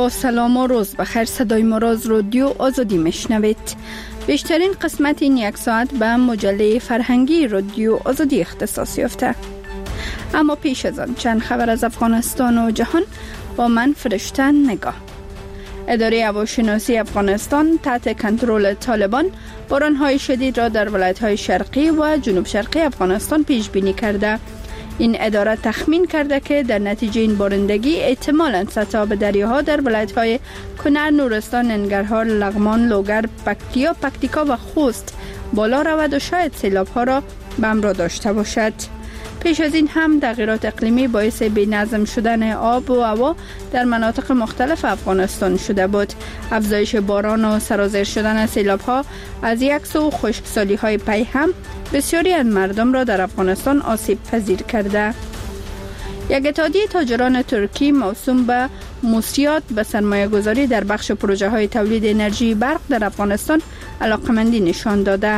با سلام و روز بخیر. صدای مراز رادیو آزادی میشنوید. بیشترین قسمت این یک ساعت به مجله فرهنگی رادیو آزادی اختصاص یافته. اما پیش از آن چند خبر از افغانستان و جهان با من فرشته نگاه. اداره هواشناسی افغانستان تحت کنترل طالبان باران‌های شدید را در ولایت‌های شرقی و جنوب شرقی افغانستان پیش بینی کرده. این اداره تخمین کرده که در نتیجه این بارندگی احتمالاً سطح آب دریاها در ولایت‌های کنر، نورستان، ننگرهار، لغمان، لوگر، پکتیکا و خوست بالا رود و شاید سیلاب‌ها را به همراه داشته باشد. پیش از این هم تغییرات اقلیمی باعث بی‌نظم شدن آب و هوا در مناطق مختلف افغانستان شده بود. افزایش باران و سرازیر شدن سیلاب‌ها از یک سو خشکسالی‌های پی هم بسیاری از مردم را در افغانستان آسیب پذیر کرده. یک اتحادیه تاجران ترکی موسوم به موسیات به سرمایه گذاری در بخش پروژه های تولید انرژی برق در افغانستان علاقمندی نشان داده.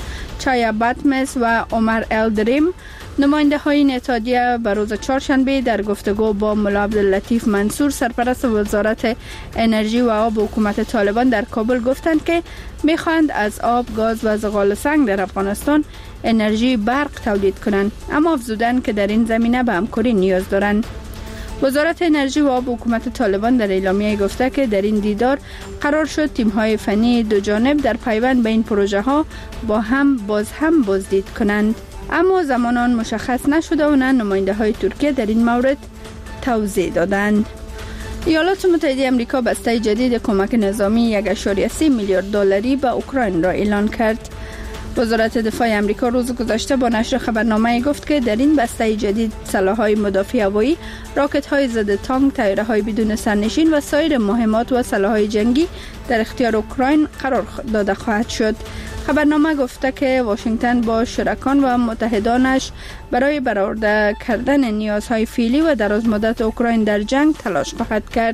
چایا باتمس و عمر الدریم نماینده های این اتحادیه به روز چهارشنبه در گفتگو با ملا عبداللطیف منصور سرپرست وزارت انرژی و آب حکومت طالبان در کابل گفتند که میخواهند از آب، گاز و زغال سنگ در افغانستان انرژی برق تولید کنند، اما افزودند که در این زمینه به همکاری نیاز دارند. وزارت انرژی و آب حکومت طالبان در اعلامیه گفته که در این دیدار قرار شد تیم‌های فنی دو جانب در پیوند به این پروژه ها با هم بازدید کنند، اما زمان آن مشخص نشده و نه نماینده های ترکیه در این مورد توضیح دادند. ایالات متحده آمریکا بسته جدید کمک نظامی 1.3 میلیارد دلاری به اوکراین را اعلان کرد. وزارت دفاع آمریکا روز گذشته با نشر خبرنامه گفت که در این بسته جدید سلاح‌های مدافع هوایی، راکت‌های ضد تانک، طیاره‌های بدون سرنشین و سایر مهمات و سلاح‌های جنگی در اختیار اوکراین قرار داده خواهد شد. خبرنامه گفته که واشنگتن با شرکان و متحدانش برای برآورده کردن نیازهای فعلی و درازمدت اوکراین در جنگ تلاش خواهد کرد.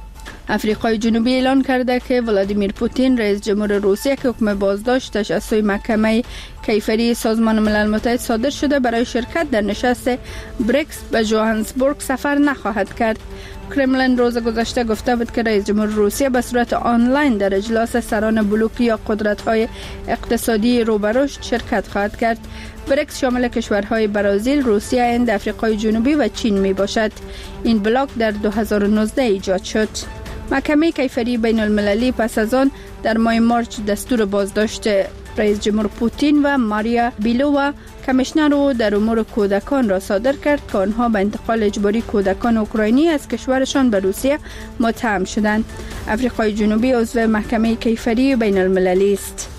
افریقای جنوبی اعلان کرده که ولادیمیر پوتین رئیس جمهور روسیه که حکم بازداشتش از سوی محکمه کیفری سازمان ملل متحد صادر شده برای شرکت در نشست بریکس به جوهانسبورگ سفر نخواهد کرد. کرملین روز گذشته گفته بود که رئیس جمهور روسیه به صورت آنلاین در اجلاس سران بلوک یا قدرت‌های اقتصادی روبرشت شرکت خواهد کرد. بریکس شامل کشورهای برزیل، روسیه، هند، افریقای جنوبی و چین می باشد. این بلاک در 2019 ایجاد شد. محکمه کیفری بین المللی پس از آن در ماه مارچ دستور بازداشت رئیس جمهور پوتین و ماریا بیلووا کمیشنر در امور کودکان را صادر کرد که آنها به انتقال اجباری کودکان اوکراینی از کشورشان به روسیه متهم شدند. افریقای جنوبی عضو محکمه کیفری بین المللی است.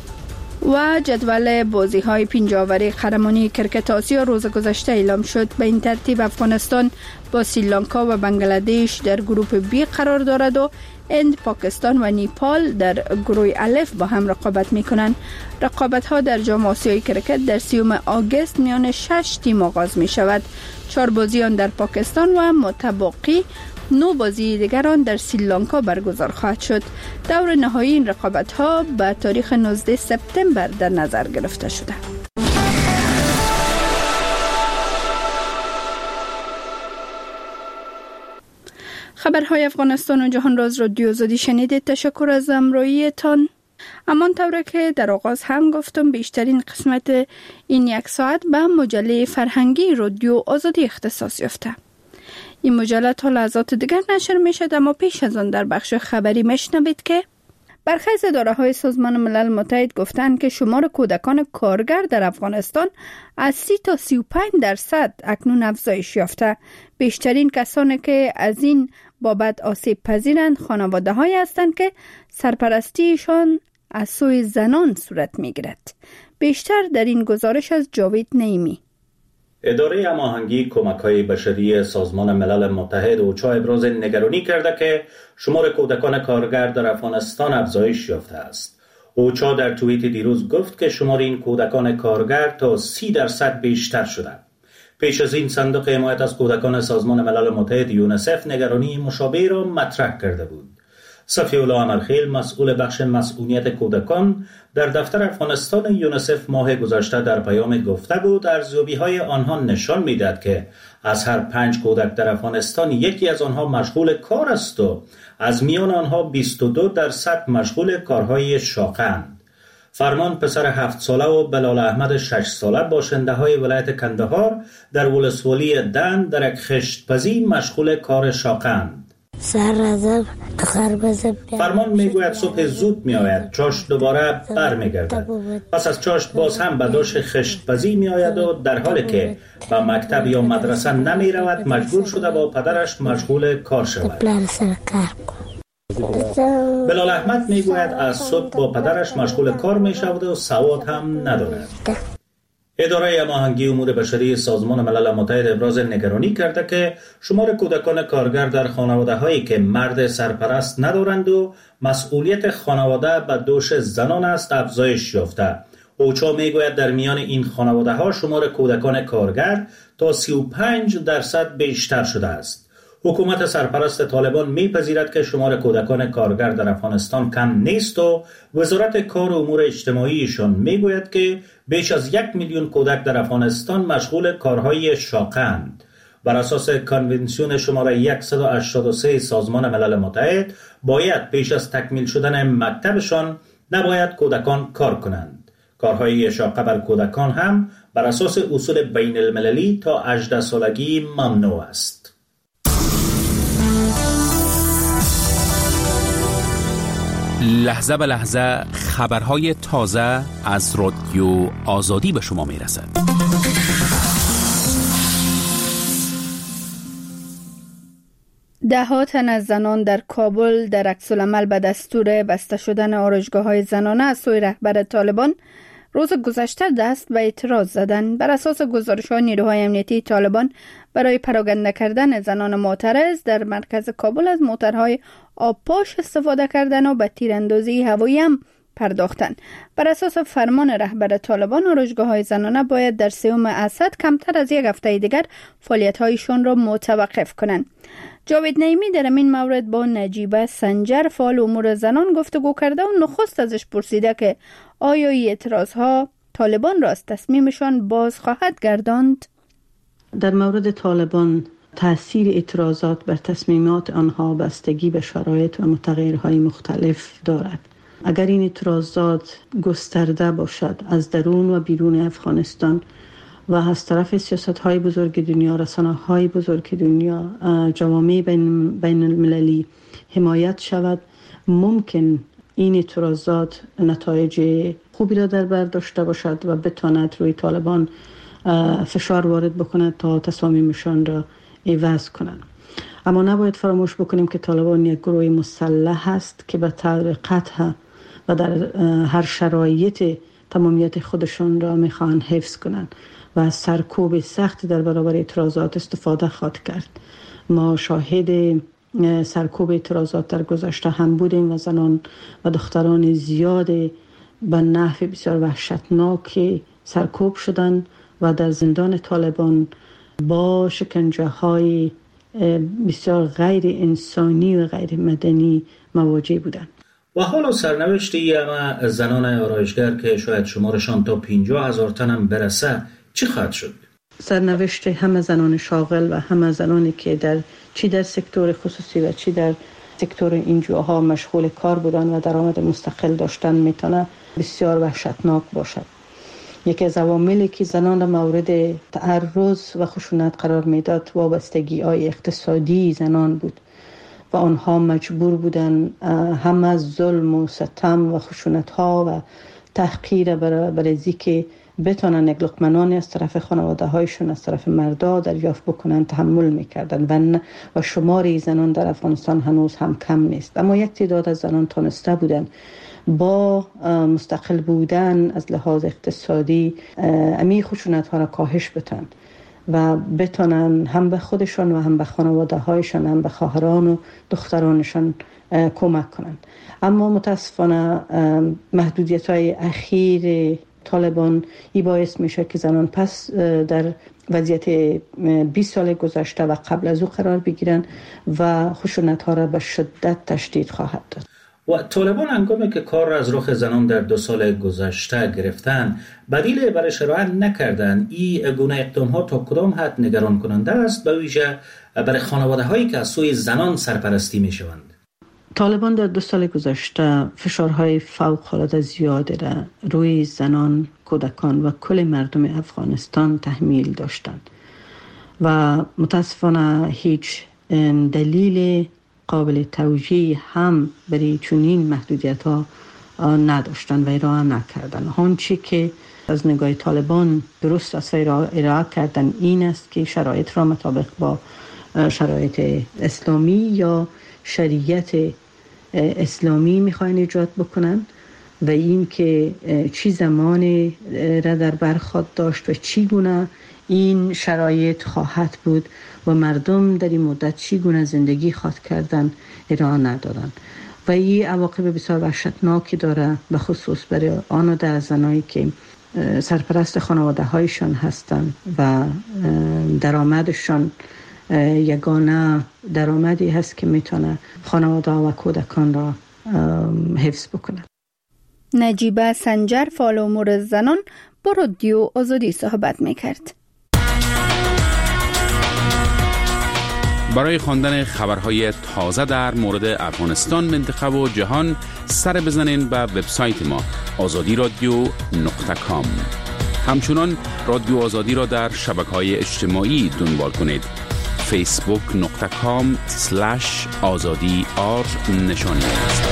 و جدول بازی‌های پنجاوری قهرمانی کرکت آسیا روز گذشته اعلام شد. به این ترتیب افغانستان با سریلانکا و بنگلادش در گروه بی قرار دارد و هند، پاکستان و نیپال در گروه الف با هم رقابت می‌کنند. رقابت‌ها در جام آسیای کرکت در 30 آگوست میان 6 تیم آغاز می‌شود. 4 بازی آن در پاکستان و متبقی 9 بازی دیگران در سریلانکا برگزار خواهد شد. دور نهایی این رقابت‌ها به تاریخ 19 سپتامبر در نظر گرفته شده. خبرهای افغانستان و جهان راز رادیو آزادی شنیدید. تشکر از همراهیتان. همان طوری که در آغاز هم گفتم بیشترین قسمت این یک ساعت به مجله فرهنگی رادیو آزادی اختصاص یافته. این مجله تا لحظات دیگر نشر می شد، اما پیش از آن در بخش خبری میشنوید که برخی از اداره‌های سازمان ملل متحد گفتند که شمار کودکان کارگر در افغانستان از 30 تا 35% اکنون افزایش یافته. بیشترین کسانی که از این بابت آسیب پذیرند خانواده‌هایی هستند که سرپرستیشان از سوی زنان صورت می‌گیرد. بیشتر در این گزارش از جاوید نعیمی. اداره هماهنگی کمک‌های بشری سازمان ملل متحد اوچا ابراز نگرانی کرده که شمار کودکان کارگر در افغانستان افزایش یافته است. اوچا در توییت دیروز گفت که شمار این کودکان کارگر تا 30% بیشتر شده. پیش از این صندوق حمایت از کودکان سازمان ملل متحد یونیسف نگرانی مشابه را مطرح کرده بود. صفی‌الله امرخیل مسئول بخش مسئولیت کودکان در دفتر افغانستان یونیسف ماه گذشته در پیام گفته بود ارزیابی‌های آنها نشان می‌دهد که از هر 5 کودک در افغانستان یکی از آنها مشغول کار است و از میان آنها 22% مشغول کارهای شاقند. فرمان پسر 7 ساله و بلال احمد 6 ساله باشنده های ولایت کندهار در ولسوالی دند در یک خشتپزی مشغول کار شاقند. فرمان میگوید صبح زود می آید، چاشت دوباره بر می گردد. پس از چاشت باز هم به داش خشتپزی می آید و در حالی که به مکتب یا مدرسه نمی رود مجبور شده با پدرش مشغول کار شود. بلال احمد میگوید از صبح با پدرش مشغول کار می شود و سواد هم ندارد. اداره هماهنگی امور بشری سازمان ملل متحد ابراز نگرانی کرده که شمار کودکان کارگر در خانواده هایی که مرد سرپرست ندارند و مسئولیت خانواده به دوش زنان است افزایش یافته. اوچا میگوید در میان این خانواده ها شمار کودکان کارگر تا 35% بیشتر شده است. حکومت سرپرست طالبان میپذیرد که شمار کودکان کارگر در افغانستان کم نیست و وزارت کار و امور اجتماعیشان میگوید که بیش از 1 میلیون کودک در افغانستان مشغول کارهای شاقند. بر اساس کنونسیون شماره 183 سازمان ملل متحد باید پیش از تکمیل شدن مکتبشان نباید کودکان کار کنند. کارهای شاقه بر کودکان هم بر اساس اصول بین المللی تا 18 سالگی ممنوع است. لحظه به لحظه خبرهای تازه از رادیو آزادی به شما میرسد. ده تن از زنان در کابل در عکس‌العمل به دستور بسته شدن آرایشگاه‌های زنانه از سوی رهبر طالبان روز گذشته دست به اعتراض زدند. بر اساس گزارش‌های نیروهای امنیتی طالبان برای پراکنده کردن زنان معترض در مرکز کابل از موترهای آبپاش استفاده کردن و به تیراندازی هوایی هم پرداختند. بر اساس فرمان رهبر طالبان آرایشگاه‌های زنانه باید در 3 اسد کمتر از 1 هفته دیگر فعالیت‌هایشان را متوقف کنند. جاوید نعیمی در این مورد با نجیبه سنجر فعال امور زنان گفتگو کرده و نخست ازش پرسیده که آیا این اعتراضها طالبان را از تصمیمشان باز خواهد گرداند؟ در مورد طالبان تأثیر اعتراضات بر تصمیمات آنها بستگی به شرایط و متغیرهای مختلف دارد. اگر این اعتراضات گسترده باشد از درون و بیرون افغانستان و از طرف سیاست‌های بزرگ دنیا، رسانه‌های بزرگ دنیا، جوامع بین المللی حمایت شود، ممکن این اعتراضات نتایج خوبی را در بر داشته باشد و بتواند روی طالبان فشار وارد بکند تا تصامیمشان را عوض کنند. اما نباید فراموش بکنیم که طالبان یک گروه مسلح است که به طور قطع و در هر شرایط تمامیت خودشان را میخوان حفظ کنند و از سرکوب سخت در برابر اعتراضات استفاده خواهد کرد. ما شاهد سرکوب اعتراضات در گذشته هم بودیم و زنان و دختران زیاد به نحو بسیار وحشتناک سرکوب شدند و در زندان طالبان با شکنجه های بسیار غیر انسانی و غیر مدنی مواجه بودند. و حالا سرنوشت همه زنان آرایشگر که شاید شمارشان تا 50,000 تن هم برسه چی خواهد شد؟ سرنوشت همه زنان شاغل و همه زنانی که چی در سکتور خصوصی و چی در سکتور اینجاها مشغول کار بودن و درآمد مستقل داشتن میتونه بسیار وحشتناک باشد. یکی از عواملی که زنان را مورد تعرض و خشونت قرار میداد وابستگی‌های اقتصادی زنان بود و آنها مجبور بودن هم از ظلم و ستم و خشونت‌ها و تحقیر برای که بتونن یک لقمه نانی از طرف خانواده هایشون از طرف مردا دریافت بکنن تحمل میکردن و شماری زنان در افغانستان هنوز هم کم نیست. اما یک تعداد از زنان تونسته بودن با مستقل بودن از لحاظ اقتصادی امی خشونت ها را کاهش بدن و بتونن هم به خودشان و هم به خانواده هایشان هم به خواهران و دخترانشان کمک کنند. اما متاسفانه محدودیت های اخیر طالبان این باعث میشه که زنان پس در وضعیت 20 سال گذشته و قبل از او قرار بگیرن و خشونت ها را به شدت تشدید خواهد داد. و طالبان هنگامی که کار را از رخ زنان در 2 سال گذشته گرفتن بدیل برای ارائه نکردن، این گونه اقدام ها تا کدام حد نگران کننده است، به ویژه برای خانواده هایی که از سوی زنان سرپرستی می شوند؟ طالبان در 2 سال گذشته فشارهای فوق‌العاده زیادی را روی زنان، کودکان و کل مردم افغانستان تحمیل داشتند و متاسفانه هیچ دلیل قابل توجیه هم برای چنین محدودیت ها نداشتند و ارائه نکردند. آنچه که از نگاه طالبان درست است ارائه کردن این است که شرایط را مطابق با شرایط اسلامی یا شریعت اسلامی میخواین ایجاد بکنن و این که چی زمانی را در بر خواهد داشت و چی گونه این شرایط خواهد بود و مردم در این مدت چی گونه زندگی خواهد کردن ارائه ندادن و این عواقب بسیار وحشتناکی داره، به خصوص برای آن زنایی که سرپرست خانواده هایشان هستند و درآمدشان یگانه درآمدی هست که میتونه خانواده و کودکان را حفظ بکنه. نجیبه سنجر، فعال امور زنان، با رادیو آزادی صحبت میکرد. برای خواندن خبرهای تازه در مورد افغانستان، منطقه و جهان سر بزنین به وبسایت ما azadiradio.com. همچنان رادیو آزادی را در شبکه‌های اجتماعی دنبال کنید. facebook.com/azadi_r نشانی است.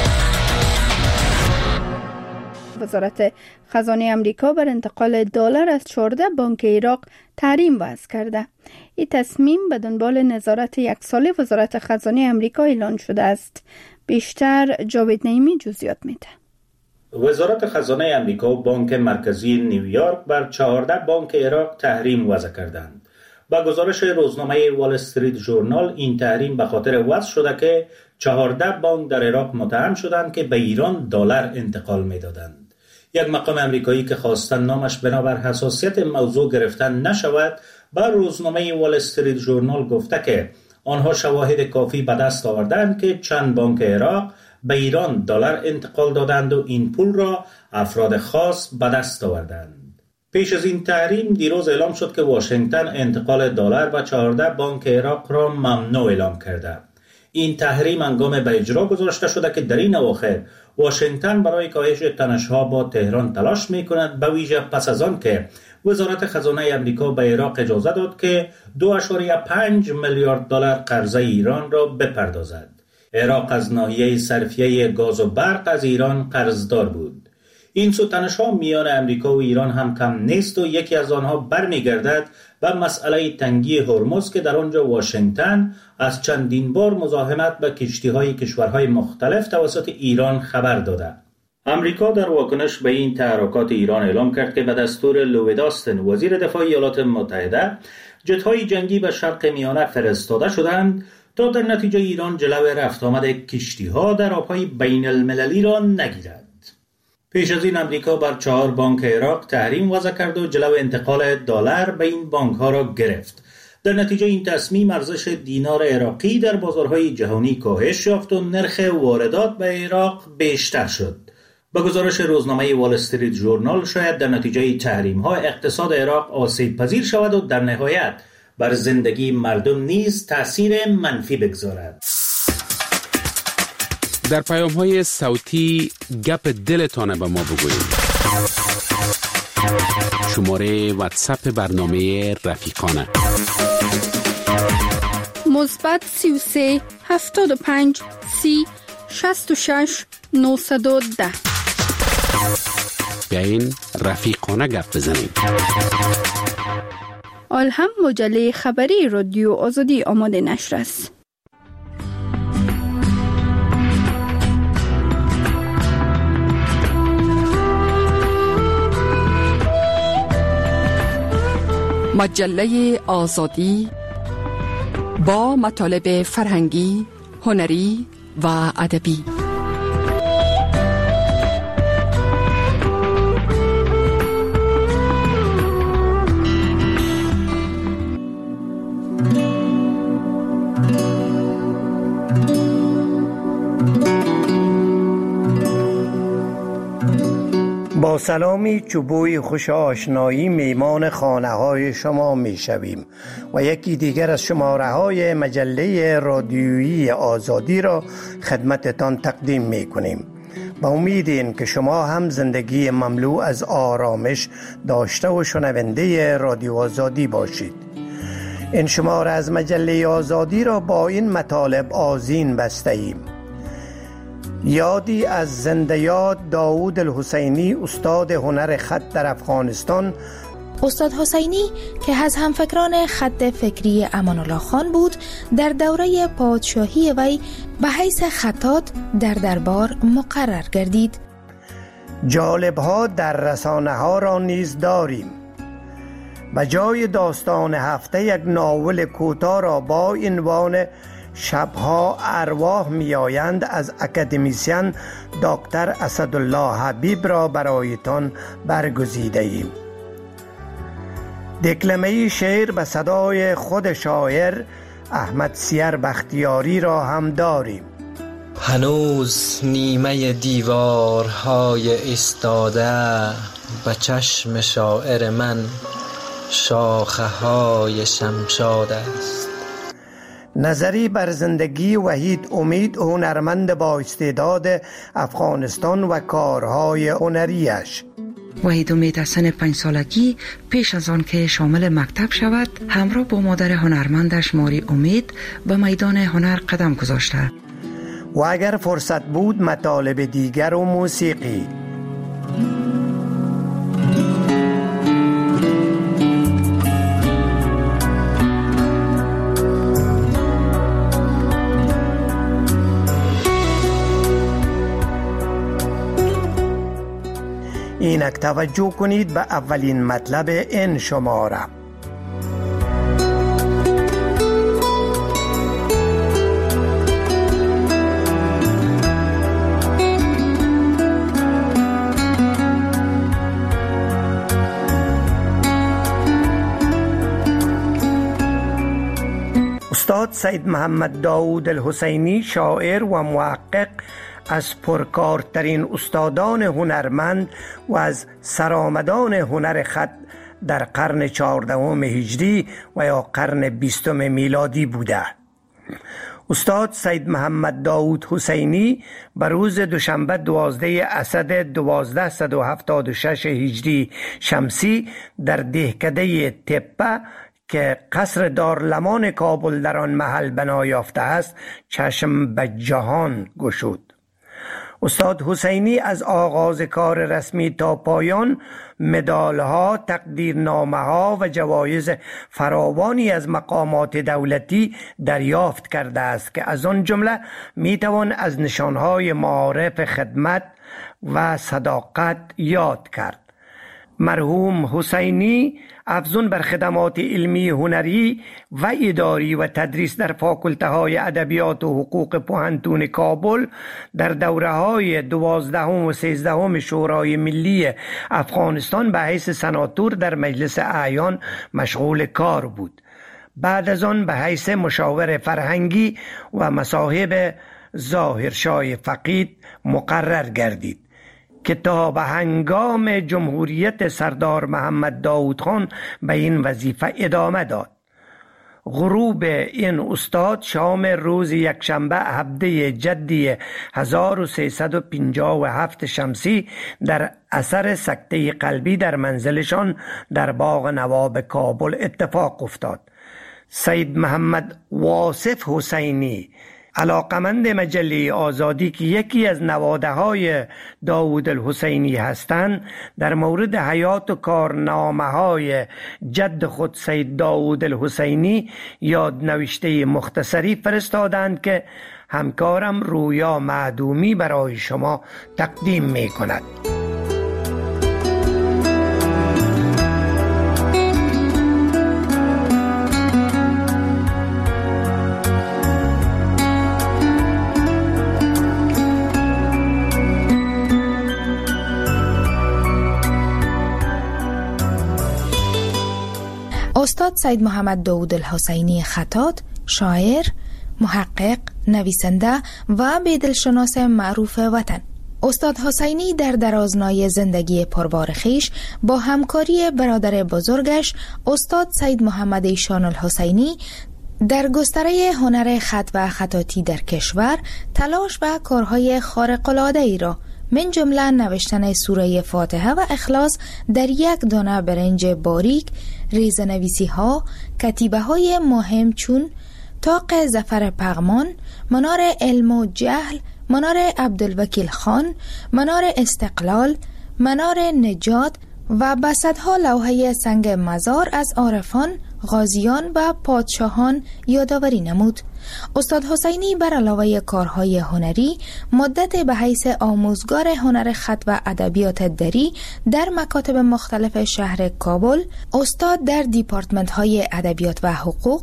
وزارت خزانه امریکا بر انتقال دلار از 14 بانک عراق تحریم وضع کرده. این تصمیم به دنبال نظارت 1 ساله وزارت خزانه امریکا اعلان شده است. بیشتر جاوید نعیمی جزئیات میده. وزارت خزانه امریکا و بانک مرکزی نیویورک بر 14 بانک عراق تحریم وضع کردند. با گزارش روزنامه وال استریت ژورنال، این تحریم به خاطر وضع شده که 14 بانک در عراق متهم شدند که به ایران دلار انتقال می‌دادند. یک مقام امریکایی که خواستن نامش بنابر حساسیت موضوع گرفتن نشود، با روزنامه وال استریت ژورنال گفته که آنها شواهد کافی به دست آوردند که چند بانک عراق به ایران دلار انتقال دادند و این پول را افراد خاص به دست آوردند. پیش از این تحریم دیروز اعلام شد که واشنگتن انتقال دلار به 14 بانک عراق را ممنوع اعلام کرده. این تحریم هنگام به اجرا گذاشته شده که در این اواخر واشنگتن برای کاهش تنش‌ها با تهران تلاش می‌کند، به ویژه پس از آن که وزارت خزانه امریکا به عراق اجازه داد که 2.5 میلیارد دلار قرضه ایران را بپردازد. عراق از ناحیه صرفیه گاز و برق از ایران قرضدار بود. این سو تنش‌ها میان امریکا و ایران هم کم نیست و یکی از آنها برمیگردد به مسئله تنگی هرمز که در آنجا واشنگتن از چندین بار مزاحمت به کشتی‌های کشورهای مختلف توسط ایران خبر داده. امریکا در واکنش به این تحرکات ایران اعلام کرد که به دستور لوید آستن، وزیر دفاع ایالات متحده، جت‌های جنگی به شرق میانه فرستاده شدند تا در نتیجه ایران جلو رفت آمد کشتی‌ها در آب‌های بین المللی را نگیرد. پیش از این امریکا بر 4 بانک عراق تحریم وضع کرد و جلو انتقال دلار به این بانک‌ها را گرفت. در نتیجه این تصمیم ارزش دینار عراقی در بازارهای جهانی کاهش یافت و نرخ واردات به عراق بیشتر شد. با گزارش روزنامه وال استریت ژورنال، شاید در نتیجه تحریم‌ها اقتصاد عراق آسیب پذیر شود و در نهایت بر زندگی مردم نیز تأثیر منفی بگذارد. در پیام‌های صوتی گپ دلتان به ما بگویید. شماره واتساپ برنامه رفیقانه +33 75 30 66 910. بیاین رفیقانه گپ بزنیم. هم مجله خبری رادیو آزادی آماده نشر است. مجله آزادی با مطالب فرهنگی، هنری و ادبی. سلامی چوبوی خوش آشنایی میمان خانه های شما می شویم و یکی دیگر از شماره های مجله رادیویی آزادی را خدمتتان تقدیم می کنیم. با امید این که شما هم زندگی مملو از آرامش داشته و شنونده رادیو آزادی باشید. این شماره از مجله آزادی را با این مطالب آذین بسته ایم. یادی از زنده یاد داوود الحسینی، استاد هنر خط در افغانستان. استاد حسینی که از همفکران خط فکری امان الله خان بود، در دوره پادشاهی وی به حیث خطاط در دربار مقرر گردید. جالب‌ها در رسانه ها را نیز داریم. به جای داستان هفته یک ناول کوتاه را با عنوان شبها ارواح میآیند از اکادمیسین دکتر اسدالله حبیب را برایتان برگزیده ایم. دکلمه شعر به صدای خود شاعر احمد سیر بختیاری را هم داریم. هنوز نیمه دیوارهای ایستاده، به چشم شاعر من شاخه های شمشاد است. نظری بر زندگی وحید امید، هنرمند با استعداد افغانستان و کارهای هنریش. وحید امید از سن 5 سالگی پیش از آن که شامل مکتب شود، همراه با مادر هنرمندش ماری امید به میدان هنر قدم گذاشته و اگر فرصت بود مطالب دیگر و موسیقی. اینک توجه کنید به اولین مطلب این شماره. استاد سید محمد داوود الحسینی، شاعر و محقق، از پرکارترین استادان هنرمند و از سرآمدان هنر خط در قرن 14 هجری و یا قرن 20 میلادی بوده. استاد سید محمد داوود حسینی به روز دوشنبه 12 اسد 1276 هجری شمسی در دهکده تپه که قصر دارالمان کابل در آن محل بنا یافته است چشم به جهان گشود. استاد حسینی از آغاز کار رسمی تا پایان مدالها، تقدیرنامه‌ها و جوایز فراوانی از مقامات دولتی دریافت کرده است که از آن جمله میتوان از نشانهای معارف خدمت و صداقت یاد کرد. مرحوم حسینی افزون بر خدمات علمی، هنری و اداری و تدریس در فاکولته های ادبیات و حقوق پوهنتون کابل در دوره های 12 و 13 شورای ملی افغانستان به حیث سناتور در مجلس اعیان مشغول کار بود. بعد از آن به حیث مشاور فرهنگی و مصاحب ظاهرشاه فقید مقرر گردید که تا به هنگام جمهوریت سردار محمد داود خان به این وظیفه ادامه داد. غروب این استاد شام روز یکشنبه هفته جدی 1357 شمسی در اثر سکته قلبی در منزلشان در باغ نواب کابل اتفاق افتاد. سید محمد واصف حسینی، علاقمند مجله آزادی که یکی از نواده های داوود الحسینی هستند، در مورد حیات و کارنامه های جد خود سید داوود الحسینی یادنوشته مختصری فرستادند که همکارم رویا معدومی برای شما تقدیم می کند. استاد سید محمد داوود الحسینی خطاط، شاعر، محقق، نویسنده و بیدلشناس معروف وطن. استاد حسینی در درازنای زندگی پربار خویش با همکاری برادر بزرگش استاد سید محمد ایشان الحسینی در گستره هنر خط و خطاطی در کشور تلاش و کارهای خارق‌العاده‌ای را من جمله نوشتن سوره فاتحه و اخلاص در یک دانه برنج باریک، ریزه‌نویسی ها، کتیبه های مهم چون طاق ظفر پغمان، منار علم و جهل، منار عبدالوکیل خان، منار استقلال، منار نجات و بسطها لوحه سنگ مزار از عارفان، غازیان و پادشاهان یادآوری نمود. استاد حسینی بر علاوه کارهای هنری مدت به حیث آموزگار هنر خط و ادبیات دری در مکاتب مختلف شهر کابل، استاد در دیپارتمنت های ادبیات و حقوق،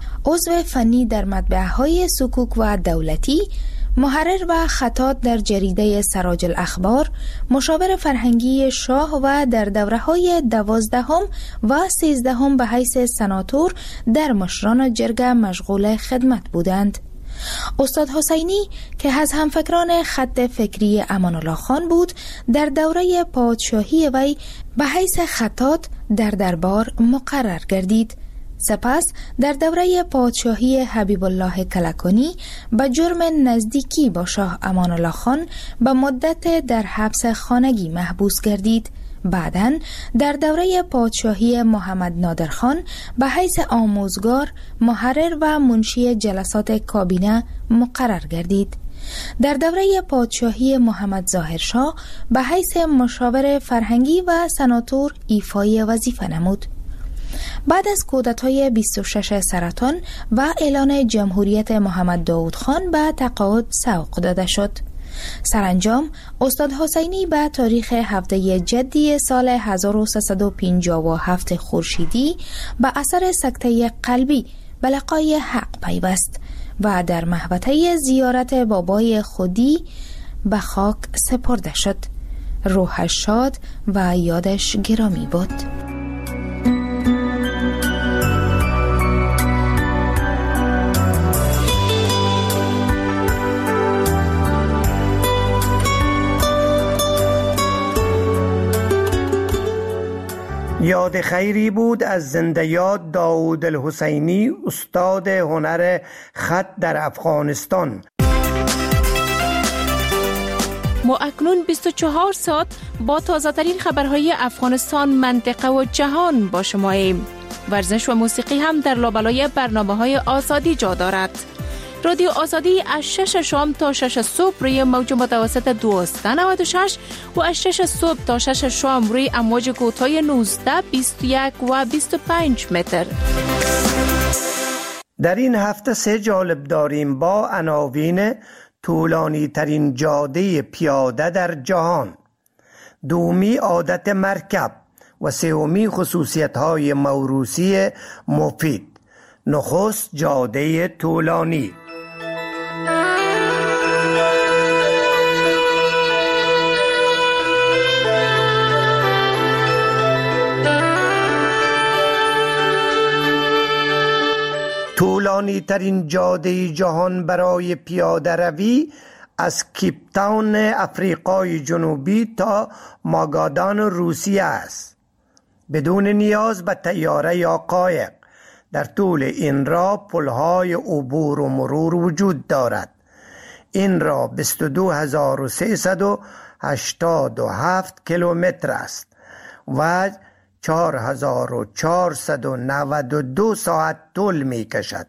عضو فنی در مطبعه های سکوک و دولتی، محرر و خطاط در جریده سراج الاخبار، مشاور فرهنگی شاه و در دوره‌های 12 و 13 به حیث سناتور در مشران جرگه مشغول خدمت بودند. استاد حسینی که از همفکران خط فکری امان الله خان بود، در دوره پادشاهی وی به حیث خطاط در دربار مقرر گردید. سپس در دوره پادشاهی حبیب الله کلکانی به جرم نزدیکی با شاه امان الله خان به مدت در حبس خانگی محبوس گردید. بعداً در دوره پادشاهی محمد نادر خان به حیث آموزگار، محرر و منشی جلسات کابینه مقرر گردید. در دوره پادشاهی محمد ظاهرشاه به حیث مشاور فرهنگی و سناتور ایفای وظیفه نمود. بعد از کودتای 26 سرطان و اعلان جمهوریت محمد داود خان به تقاعد سوق داده شد. سرانجام استاد حسینی به تاریخ هفته جدی سال 1357 خورشیدی به اثر سکته قلبی به لقای حق پیوست و در محوطه زیارت بابای خودی به خاک سپرده شد. روحش شاد و یادش گرامی بود. یاد خیری بود از زنده یاد داود الحسینی، استاد هنر خط در افغانستان. ما اکنون 24 ساعت با تازه‌ترین خبرهای افغانستان، منطقه و جهان با شماییم. ورزش و موسیقی هم در لابلای برنامه‌های آزادی جا دارد. رادیو آزادی از 6 شام تا 6 صبح روی موج متوسط 1296 و از 6 صبح تا 6 شام روی امواج کوتاه 19، 21 و 25 متر. در این هفته 3 جالب داریم با عناوین: طولانی ترین جاده پیاده در جهان، دومی عادت مرکب و سومی خصوصیت های موروثی مفید. نخست جاده طولانی. طولانی ترین جاده جهان برای پیاده روی از کیپ تاون افریقای جنوبی تا ماگادان روسیه است، بدون نیاز به طیاره یا قایق. در طول این راه پل‌های عبور و مرور وجود دارد. این راه 22387 کیلومتر است و 4492 ساعت طول می کشد.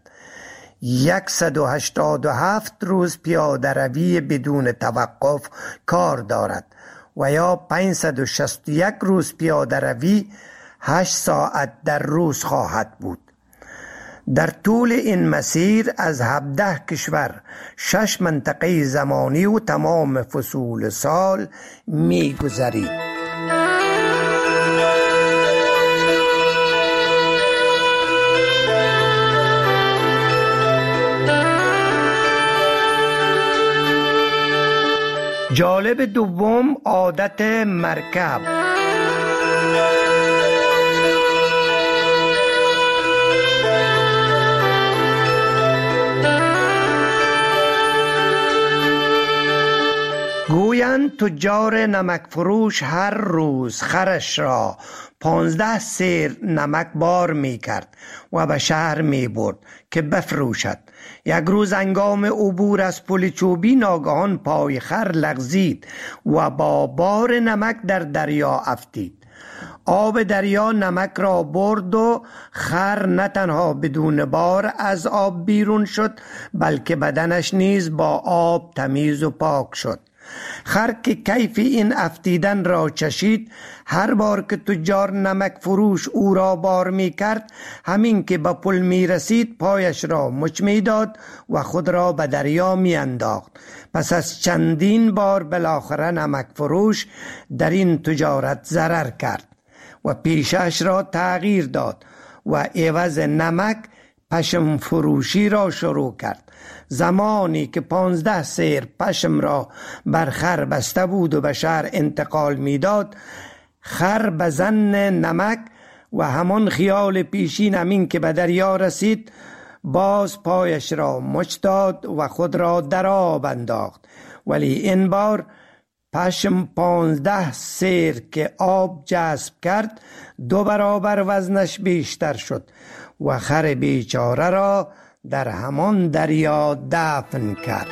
187 روز پیاده روی بدون توقف کار دارد و یا 561 روز پیاده روی 8 ساعت در روز خواهد بود. در طول این مسیر از 17 کشور، 6 منطقه زمانی و تمام فصول سال می گذرید. جالب دوم عادت مرکب. گویند تجار نمک فروش هر روز خرش را 15 سیر نمک بار می کرد و به شهر می برد که بفروشد. یک روز هنگام عبور از پل چوبی ناگهان پای خر لغزید و با بار نمک در دریا افتید. آب دریا نمک را برد و خر نه تنها بدون بار از آب بیرون شد، بلکه بدنش نیز با آب تمیز و پاک شد. خر که کیف این افتیدن را چشید، هر بار که تجار نمک فروش او را بار می کرد، همین که به پل می رسید پایش را مچ می داد و خود را به دریا می انداخت. پس از چندین بار بالاخره نمک فروش در این تجارت ضرر کرد و پیشش را تغییر داد و عوض نمک پشم فروشی را شروع کرد. زمانی که 15 سیر پشم را بر خر بسته بود و به شهر انتقال می داد، خر به ظن نمک و همان خیال پیشین همین که به دریا رسید باز پایش را مچ داد و خود را در آب انداخت. ولی این بار پشم 15 سیر که آب جذب کرد 2 برابر وزنش بیشتر شد و خر بیچاره را در همان دریا دفن کرد.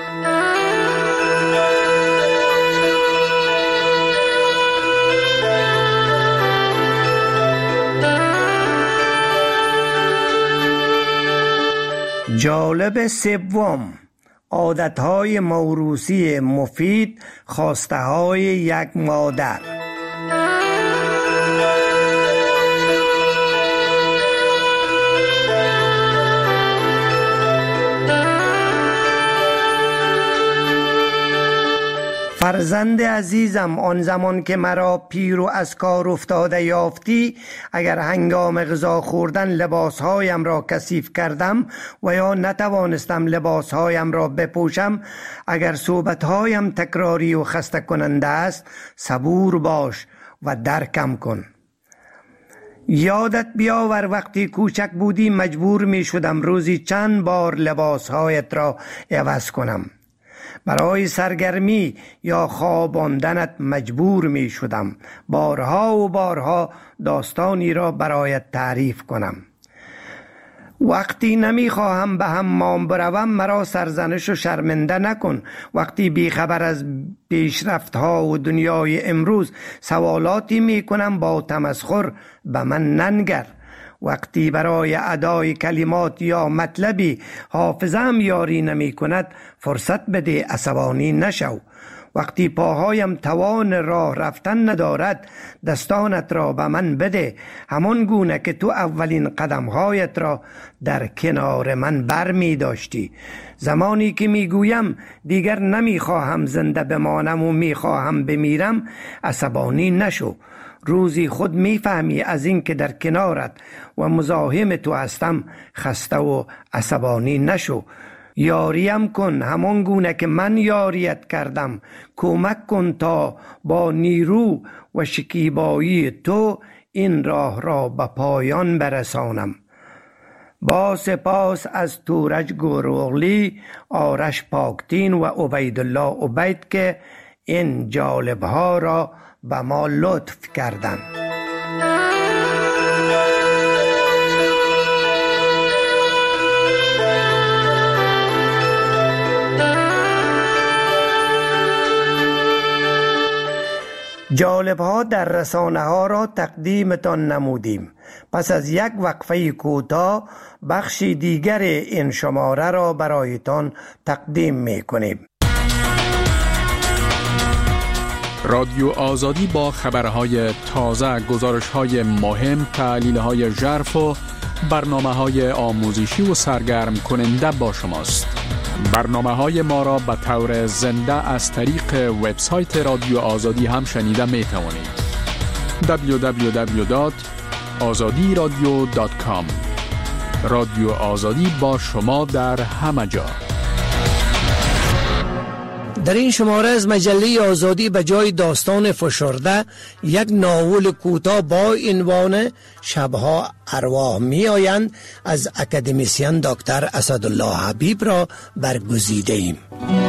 جالب سوم، عادتهای موروثی مفید، خواسته‌های یک مادر. فرزند عزیزم، آن زمان که مرا پیر و از کار افتاده یافتی، اگر هنگام غذا خوردن لباسهایم را کثیف کردم و یا نتوانستم لباسهایم را بپوشم، اگر صحبتهایم تکراری و خسته کننده است، صبور باش و درکم کن. یادت بیاور وقتی کوچک بودی مجبور می شدم روزی چند بار لباسهایت را عوض کنم. برای سرگرمی یا خواباندنت مجبور می شدم بارها و بارها داستانی را برایت تعریف کنم. وقتی نمی خواهم به حمام بروم مرا سرزنش و شرمنده نکن. وقتی بیخبر از پیشرفت‌ها و دنیای امروز سوالاتی می کنم با تمسخر به من ننگر. وقتی برای ادای کلمات یا مطلبی حافظه‌ام یاری نمی کند فرصت بده، عصبانی نشو. وقتی پاهایم توان راه رفتن ندارد دستانت را به من بده، همان گونه که تو اولین قدمهایت را در کنار من بر می داشتی. زمانی که می گویم دیگر نمی خواهم زنده بمانم و می خواهم بمیرم عصبانی نشو. روزی خود میفهمی از این که در کنارت و مزاحم تو هستم خسته و عصبانی نشو. یاریم کن همان گونه که من یاریت کردم. کمک کن تا با نیرو و شکیبایی تو این راه را به پایان برسانم. با سپاس از تورج گروغلی، آرش پاکتین و عبیدالله عبید که این جالبها را به ما لطف کردند. جالبها در رسانه ها را تقدیمتان نمودیم. پس از یک وقفه کوتاه بخش دیگر این شماره را برایتان تقدیم می کنیم. رادیو آزادی با خبرهای تازه، گزارش‌های مهم، تحلیل‌های ژرف و برنامه‌های آموزشی و سرگرم کننده با شماست. برنامه‌های ما را به طور زنده از طریق وبسایت رادیو آزادی هم شنیده می‌توانید. www.azadiradio.com. رادیو آزادی با شما در همه جا. در این شماره از مجله آزادی به جای داستان فشرده یک ناول کوتاه با عنوان شبها ارواح می آیند از اکادمیسین دکتر اسدالله حبیب را برگزیده ایم.